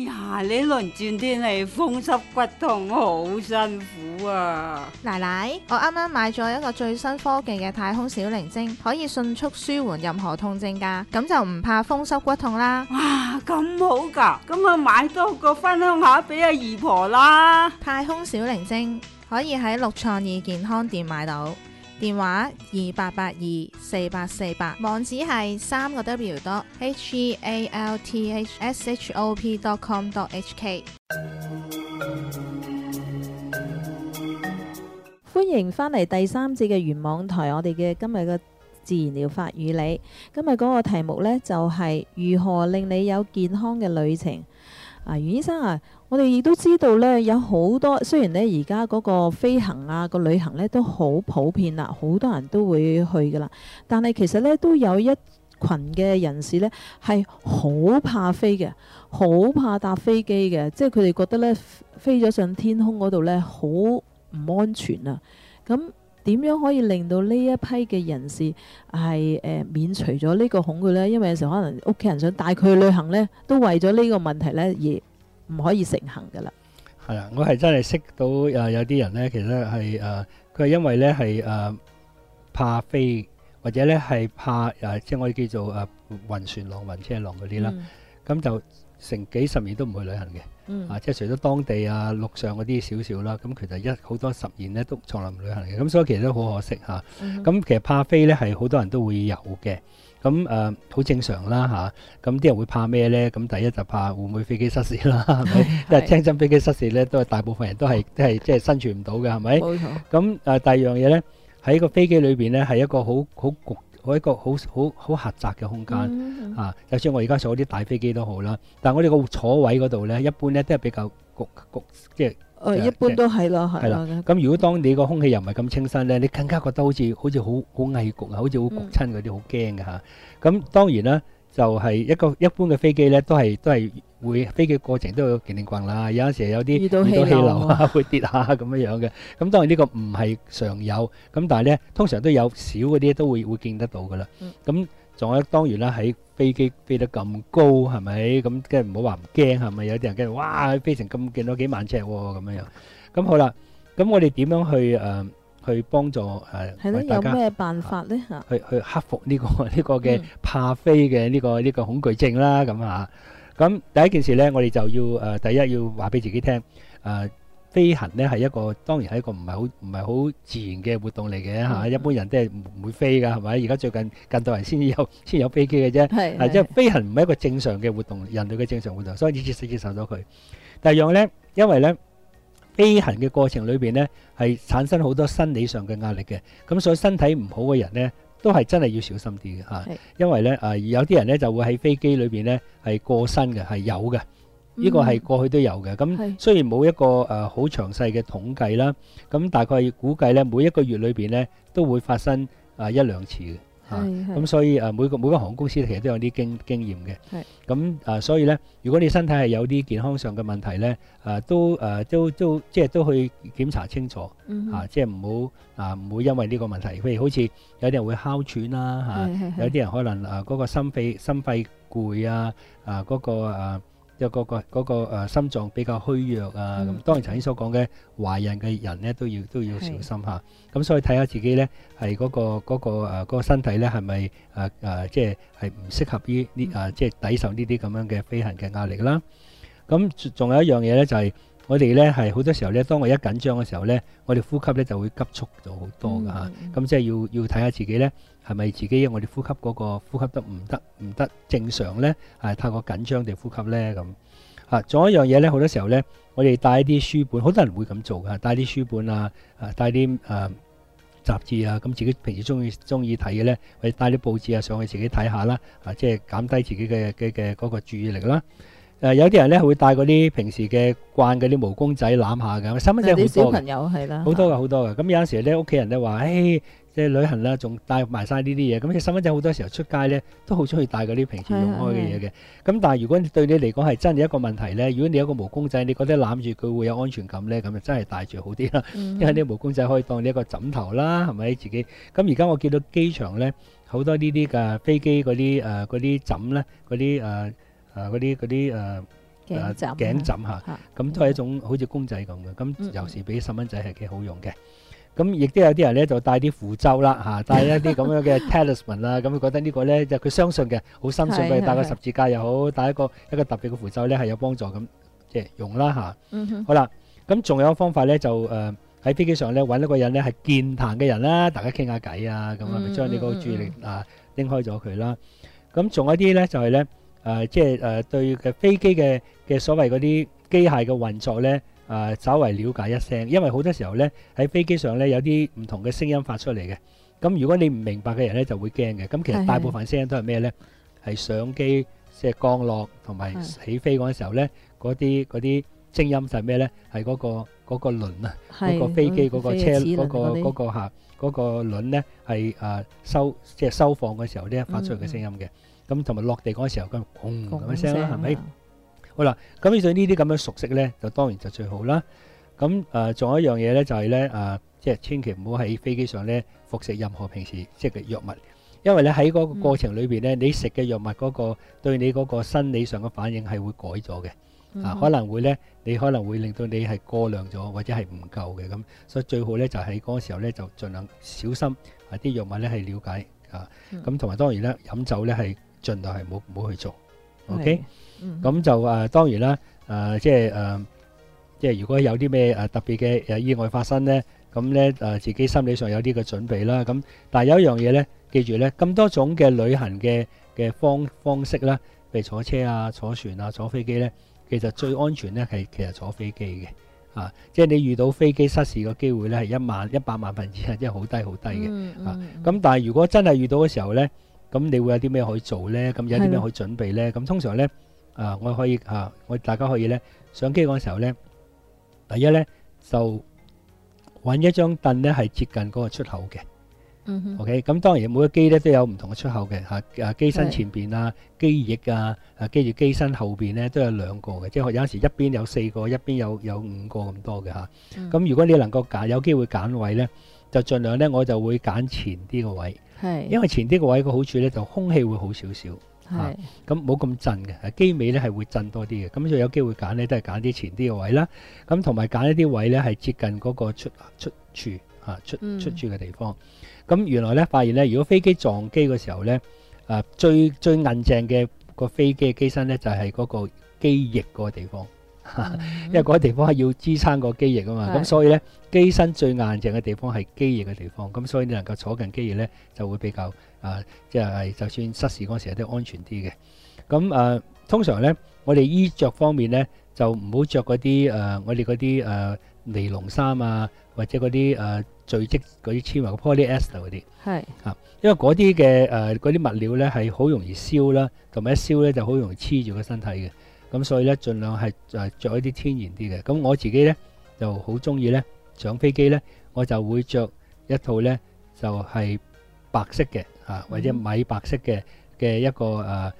呀，呢輪轉天氣風濕骨痛好辛苦啊！ 奶奶，我啱啱買咗一個最新科技嘅太空小靈精，可以迅速舒緩任何痛症㗎，咁就唔怕風濕骨痛啦。 哇，咁好㗎，咁啊買多個分享下俾阿姨婆啦。 太空小靈精可以喺六創意健康店買到，電話28824848，網址係3個W.healthshop.com.hk。 歡迎翻嚟第3節嘅圓網台，我哋嘅今日嘅自然療法與你。今日嗰個題目呢，就係如何令你有健康嘅旅程。袁醫生啊，我哋亦都知道呢，有好多雖然呢而家嗰個飛行啊個旅行呢都好普遍啦，好多人都會去噶啦，但係其實呢，都有一群嘅人士呢係好怕飛嘅，好怕搭飛機嘅，即係佢哋覺得呢，飛咗上天空嗰度呢好唔安全啊。咁點樣可以令到呢一批嘅人士係免除咗呢個恐懼呢？因為有時候可能屋企人想帶佢去旅行呢，都為咗呢個問題呢而唔可以成行噶啦。 係啊，我係真係識到有啲人呢，其實係佢係因為呢係怕飛，或者呢係怕即係我哋叫做暈船浪、暈車浪嗰啲啦，咁就成幾十年都唔去旅行嘅。即係除咗當地陸上嗰啲少少啦，咁其實好多10年咧都從來唔旅行嘅，咁所以其實都好可惜嚇。咁其實怕飛咧係好多人都會有嘅，咁好正常啦嚇。咁啲人會怕咩咧？咁第一就怕會唔會飛機失事啦，係咪？因為聽真飛機失事咧，都係大部分人都係即係生存唔到嘅，係咪？冇錯。咁第二樣嘢咧，喺個飛機裏邊咧係一個好焗。一個好狹窄嘅空間就算我而家坐啲大飛機都好啦，但係我哋個坐位嗰度咧，一般咧都係比較焗，即係一般都係咯，係啦。 咁如果當你個空氣又唔係咁清新咧，你更加覺得好似好翳焗啊，好似好焗親嗰啲，好驚嘅嚇。咁當然啦，就係一般嘅飛機咧，都係會飛機過程都有勁棍啦，有陣時有啲遇到氣流啊，會跌下咁樣嘅。咁當然呢個唔係常有，咁但係咧通常都有少嗰啲都會見得到噶啦。咁仲有當然啦，喺飛機飛得咁高係咪？咁梗係唔好話唔驚係咪？有啲人驚哇飛成咁見到幾萬尺喎咁樣。咁好啦，咁我哋點樣去幫助係咯？有咩辦法咧嚇？ 去克服呢個嘅怕飛嘅呢個恐懼症啦咁嚇。咁第一件事咧，我哋就要第一要話俾自己聽，飛行咧係當然係一個唔係好自然嘅活動嚟嘅嚇。一般人都係唔會飛㗎，係咪？而家最近代人先有飛機嘅啫，即係飛行唔係一個正常嘅活動，人類嘅正常活動，所以你接受咗佢。第二樣咧，因為咧飛行嘅過程裏邊咧係產生好多生理上嘅壓力嘅，咁所以身體唔好嘅人咧，都係真係要小心啲嘅嚇，因為咧有啲人咧就會喺飛機裏邊咧係過身嘅，係有嘅，呢個係過去都有嘅。咁雖然冇一個好詳細嘅統計啦，咁大概估計咧每一個月裏邊咧都會發生1-2次嘅。咁所以每個航空公司其實都有啲經驗嘅。咁所以咧，如果你身體係有啲健康上嘅問題咧，都即係都去檢查清楚即係唔好因為呢個問題，譬如好似有啲人會哮喘啦有啲人可能嗰個心肺攰嗰個有嗰個心臟比較虛弱咁當然頭先所講嘅懷孕嘅人咧都要小心嚇。咁所以睇下自己咧係嗰個身體咧係咪即係唔適合於即係抵受呢啲咁樣嘅飛行嘅壓力啦。咁仲有一樣嘢咧就係我哋咧係好多時候咧，當我一緊張嘅時候咧，我哋呼吸咧就會急促咗好多㗎嚇。咁即係要睇下自己咧係咪自己我哋呼吸嗰個呼吸得唔得正常咧？太過緊張地呼吸咧咁仲有一樣嘢咧，好多時候咧，我哋帶一啲書本，好多人會咁做㗎，帶啲書本帶啲雜誌咁自己平時中意睇嘅咧，或者帶啲報紙上去自己睇下啦，即係減低自己嘅嗰個注意力啦。有啲人咧會帶嗰啲平時嘅慣嗰啲毛公仔攬下嘅，細蚊仔好多嘅， 小朋友係啦， 好多嘅。咁有陣時咧，屋企人咧話，即係旅行啦，仲帶埋晒呢啲嘢。咁細蚊仔好多時候出街咧，都好中意帶嗰啲平時用開嘅嘢嘅。咁但係如果對你嚟講係真係一個問題咧，如果你有個毛公仔，你覺得攬住佢會有安全感咧，咁就真係帶住好啲啦。因為呢個毛公仔可以當你一個枕頭啦，係咪自己？咁而家我見到機場咧好多呢啲嘅飛機嗰啲枕咧，嗰啲頸枕嚇，咁都係一種好似公仔咁嘅。咁有時俾細蚊仔係幾好用嘅。咁亦都有啲人咧就帶啲符咒啦嚇，帶一啲咁樣嘅 talisman 啦，咁佢覺得呢個咧就佢相信嘅，好深信佢帶個十字架又好，帶一個特別嘅符咒咧係有幫助咁，即係用啦嚇。好啦，咁仲有一個方法咧就喺飛機上咧揾一個人咧係健談嘅人啦，大家傾下偈啊，咁咪將你個注意力拎開咗佢啦。咁仲有一啲咧就係咧即係對嘅飛機嘅所謂嗰啲機械嘅運作咧。稍為了解一聲，因為好多時候咧喺飛機上咧有啲唔同嘅聲音發出嚟嘅。咁如果你唔明白嘅人咧就會驚嘅。咁其實大部分聲音都係咩咧？係上機即係降落同埋起飛嗰陣時候咧，嗰啲聲音就係咩咧？係嗰個輪啊，嗰個飛機嗰個車嗰個輪咧係收放嘅時候咧發出嚟嘅聲音嘅。咁同埋落地嗰陣時候咁轟咁嘅聲啦，係咪？好啦，咁對呢啲咁樣熟悉咧，就當然就最好啦。咁仲有一樣嘢咧，就係咧即係千祈唔好喺飛機上咧服食任何平時即係藥物，因為咧喺嗰個過程裏邊咧，你食嘅藥物嗰個對你嗰個生理上嘅反應係會改咗嘅。可能會咧，你可能會令到你係過量咗，或者係唔夠嘅咁，所以最好咧就喺嗰個時候咧就盡量小心啲藥物咧係了解咁同埋當然咧飲酒咧係盡量係唔好去做。OK。咁就當然啦，即係如果有啲咩特別嘅意外發生咧，咁咧自己心理上有啲嘅準備啦。咁但係有一樣嘢咧，記住咧，咁多種嘅旅行嘅方式啦，譬如坐車啊、坐船啊、坐飛機咧，其實最安全咧係其實坐飛機嘅即係你遇到飛機失事嘅機會咧係100萬分之一，即係好低好低嘅咁但係如果真係遇到嘅時候咧，咁你會有啲咩可以做咧？咁有啲咩可以準備咧？咁通常咧。我可以大家可以咧上機嗰陣時候咧，第一咧就揾一張凳咧係接近嗰個出口嘅。OK， 咁當然每個機咧都有唔同嘅出口嘅機身前邊啊、機翼啊、跟住機身後邊咧都有2個嘅，即係有陣時一邊有4個，一邊有5個咁多嘅咁如果你能夠有機會揀位咧，就盡量咧我就會揀前啲個位，因為前啲個位個好處咧就空氣會好少少。咁冇咁震嘅，機尾咧係會震多啲嘅，咁所以有機會揀咧都係揀啲前啲嘅位啦。咁同埋揀一啲位咧係接近嗰個出處嘅地方。咁原來咧發現咧，如果飛機撞機嘅時候咧，最硬淨嘅個飛機嘅機身咧就係嗰個機翼嗰個地方，因為嗰個地方係要支撐個機翼啊嘛。咁所以咧機身最硬淨嘅地方係機翼嘅地方，咁所以你能夠坐近機翼咧就會比較。即係就算失事嗰時都安全啲嘅。咁通常咧，我哋衣着方面咧，就唔好着嗰啲我哋嗰啲尼龍衫啊，或者嗰啲聚酯嗰啲纖維 polyester 嗰啲。因為嗰啲嘅嗰啲物料咧係好容易燒啦，同埋一燒咧就好容易黐住個身體嘅。咁所以咧，盡量係着一啲天然啲嘅。咁我自己咧就好中意咧上飛機咧，我就會着一套咧就係白色嘅。或者米白色嘅一個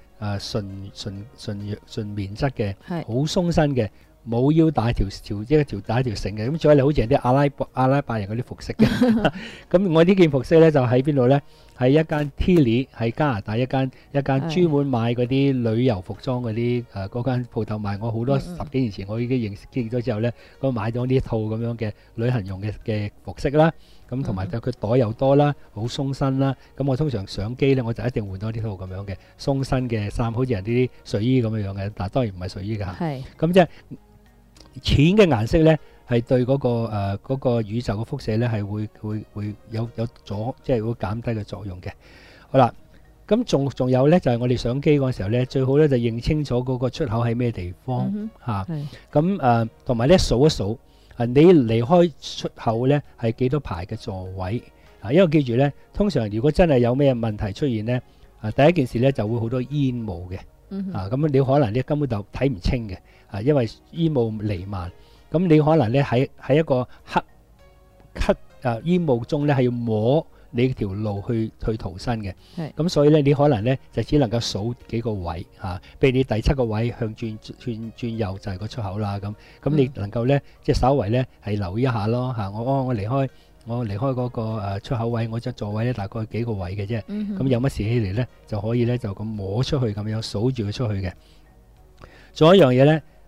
純棉質嘅，好鬆身嘅，冇腰帶條帶條繩嘅，咁所以你好似啲阿拉伯人嗰啲服飾嘅。咁我呢件服飾咧就喺邊度咧？喺一間 Tilly 喺加拿大一間專門買嗰啲旅遊服裝嗰啲嗰間鋪頭賣。我好多10幾年前我已經認識咗之後咧，咁買咗呢一套咁樣嘅旅行用嘅服飾啦。咁同埋就佢袋又多啦，好鬆身啦。咁我通常上機咧，我就一定換咗呢套咁樣嘅鬆身嘅衫，好似人啲水衣咁樣嘅。但係當然唔係水衣㗎嚇。咁即係淺嘅顏色咧，係對嗰個宇宙嘅輻射咧係會有即係會減低嘅作用嘅。好啦，咁仲有咧就係我哋上機嗰陣時候咧，最好咧就認清楚嗰個出口喺咩地方嚇。咁同埋咧數一數。你離開出口咧係幾多排嘅座位？因為記住咧，通常如果真係有咩問題出現咧，第一件事咧就會好多煙霧嘅。咁你可能咧根本就睇唔清嘅，因為煙霧彌漫。咁你可能咧喺一個黑煙霧中咧係要摸你條路去逃生嘅。咁所以咧你可能咧就只能夠數幾個位譬如你第7個位向轉右就係個出口啦。咁你能夠咧即係稍為咧係留意一下咯。我離開嗰個出口位，我隻座位咧大概幾個位嘅啫。咁有乜事起嚟咧就可以咧就咁摸出去，咁樣數住佢出去嘅。仲有一樣嘢咧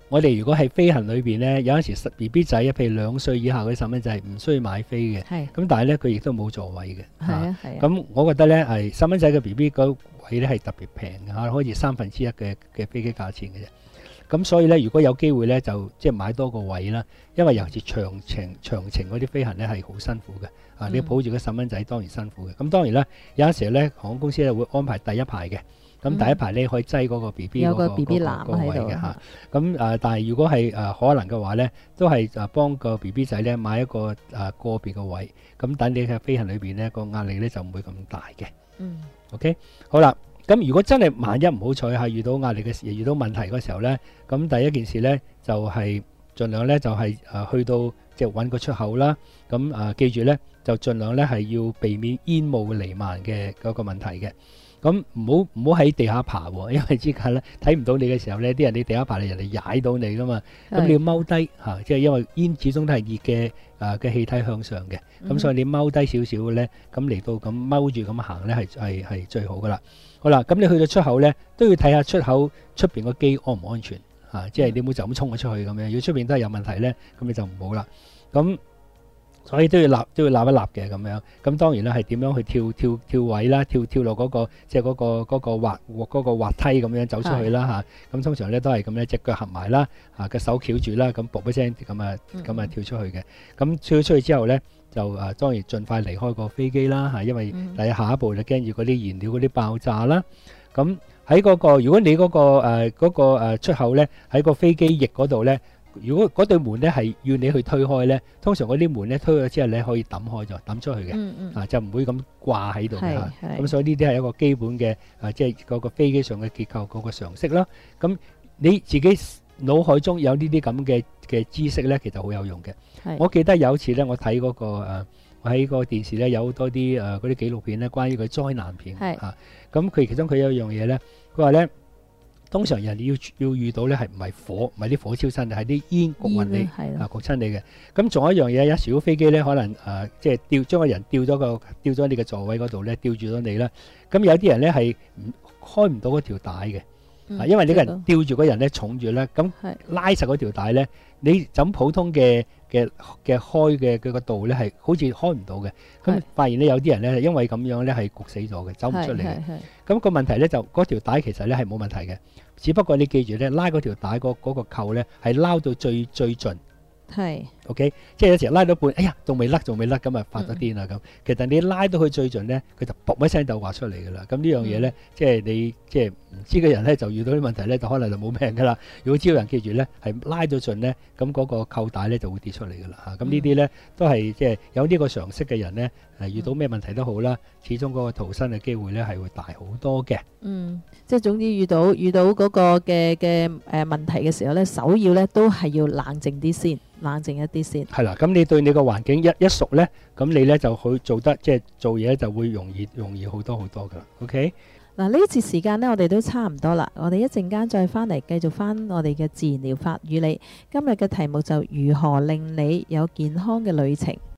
我哋如果係飛行裏邊咧，有陣時 B B 仔，譬如2歲以下嗰啲細蚊仔唔需要買飛嘅。 係咁但係咧，佢亦都冇座位嘅。 係啊係啊。 咁我覺得咧係細蚊仔嘅 B B 嗰位咧係特別平嘅嚇，可以1/3嘅飛機價錢嘅啫。咁所以咧，如果有機會咧，就即係買多個位啦。因為尤其是長程嗰啲飛行咧係好辛苦嘅。你抱住個細蚊仔當然辛苦嘅。咁當然啦，有陣時咧航空公司咧會安排第一排嘅。咁第一排咧可以擠嗰個 B B 有個 B B 籃個位喺度嘅嚇。咁但係如果係可能嘅話咧，都係幫個 B B 仔咧買一個個別嘅位。咁等你嘅飛行裏邊咧個壓力咧就唔會咁大嘅。OK， 好啦。咁如果真係萬一唔好彩係遇到壓力嘅時，遇到問題嗰時候咧，咁第一件事咧就係盡量咧就係去到即係揾個出口啦。咁記住咧就盡量咧係要避免煙霧瀰漫嘅嗰個問題嘅。咁唔好喺地下爬喎，因為之間咧睇唔到你嘅時候咧，啲人你地下爬，人哋踩到你噶嘛。咁你要踎低嚇，即係因為煙始終都係熱嘅氣體向上嘅。咁所以你踎低少少咧，咁嚟到咁踎住咁行咧係最好噶啦。好啦，咁你去到出口咧，都要睇下出口出邊個機安唔安全嚇，即係你冇就咁衝咗出去咁樣。如果出邊都係有問題咧，咁你就唔好啦。咁所以都要立一立嘅咁樣。咁當然啦，係點樣去跳位啦，跳落嗰個即係嗰個滑梯咁樣走出去啦嚇。咁通常咧都係咁樣，隻腳合埋啦，個手翹住啦，咁啵一聲咁啊跳出去嘅。咁跳出去之後咧，就當然盡快離開個飛機啦嚇，因為第下一步就驚住嗰啲燃料嗰啲爆炸啦。咁喺嗰個如果你嗰個出口咧喺個飛機翼嗰度咧。如果嗰對門咧係要你去推開咧，通常嗰啲門咧推咗之後咧可以抌開咗，抌出去嘅，就唔會咁掛喺度嘅。咁所以呢啲係一個基本嘅即係嗰個飛機上嘅結構嗰個常識啦。咁你自己腦海中有呢啲咁嘅知識咧，其實好有用嘅。我記得有一次咧，我睇嗰個我喺個電視咧有好多啲嗰啲紀錄片咧，關於佢災難片嚇。咁佢其中佢有一樣嘢咧，佢話咧。通常人要遇到咧係唔係啲火燒身，係啲煙焗暈你焗親你嘅。咁仲有一樣嘢，有時如果飛機咧可能即係將個人吊咗你嘅座位嗰度咧，吊住咗你啦。咁有啲人咧係開唔到嗰條帶嘅，因為你個人吊住嗰人咧重住咧，咁拉實嗰條帶咧，你就咁普通嘅開嘅嗰個度咧係好似開唔到嘅。咁發現咧有啲人咧因為咁樣咧係焗死咗嘅，走唔出嚟嘅。咁個問題咧就嗰條帶其實咧係冇問題嘅，只不過你記住咧拉嗰條帶嗰個扣咧係撈到最盡。OK， 即係有時拉到半，哎呀，仲未甩，咁啊發咗癲啦咁。其實你拉到佢最盡咧，佢就啵一聲就滑出嚟噶啦。咁呢樣嘢咧，即係你即係唔知嘅人咧，就遇到啲問題咧，就可能就冇命噶啦。如果知道人記住咧，係拉到盡咧，咁嗰個扣帶咧就會跌出嚟噶啦嚇。咁呢啲咧都係即係有呢個常識嘅人咧，遇到咩問題都好啦，始終嗰個逃生嘅機會咧係會大好多嘅。 即係總之遇到嗰個嘅問題嘅時候咧，首要咧都係要冷靜啲先。冷靜一啲先。係啦，咁你對你個環境一熟咧，咁你咧就去做得即係做嘢就會容易好多好多噶啦。OK，嗱呢一節時間呢，我哋都差唔多啦。我哋一陣間再翻嚟繼續翻我哋嘅自然療法與你。今日嘅題目就如何令你有健康嘅旅程。